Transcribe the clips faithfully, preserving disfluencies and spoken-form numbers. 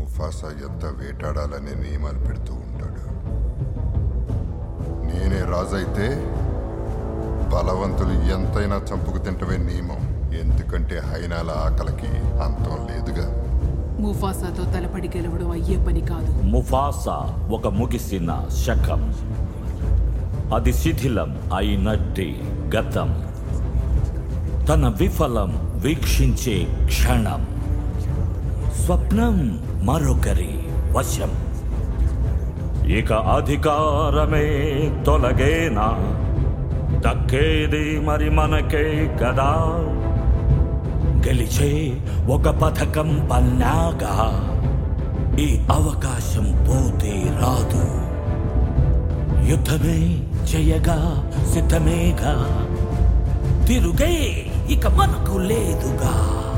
Mufasa ఎంత వేటాడాలనే నియమాలు పెడుతూ ఉంటాడు. నేనే రాజైతే బలవంతులు ఎంతైనా చంపుకు తింటమే నియమం. ఎందుకంటే హైనాల ఆకలికి అంతం లేదుగా. ముఫాసాతో తలపడి గెలవడం అయ్యే పని కాదు. ముఫాసా ఒక ముగిసిన శకం, అది శిథిలం అయినట్టి గతం, తన విఫలం వీక్షించే క్షణం, స్వప్నం మరొకరి వశం. ఇక అధికారమే తొలగేనా, దక్కేది మరి మనకే కదా. గెలిచే ఒక పథకం పన్నాగా ఈ అవకాశం పోతే రాదు. యుద్ధమే చేయగా సిద్ధమేగా, తిరుగే ఇక మనకు లేదుగా.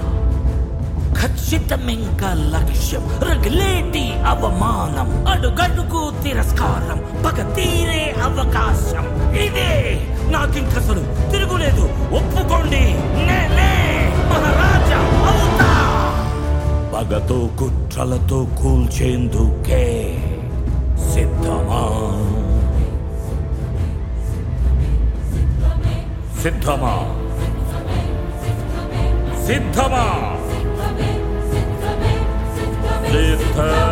ఖచ్చితమింక లక్ష్యం, రగిలేటి అవమానం, అడుగడుగు తిరస్కారం, పగ తీరే అవకాశం. ఇదే నాకింకసలు తిరుగులేదు. ఒప్పుకోండి, నేనే మన రాజా అవుతా. పగతో కుట్రలతో కూల్చేందుకే సిద్ధమా? సిద్ధమా? సిద్ధమా? సిద్ధమా?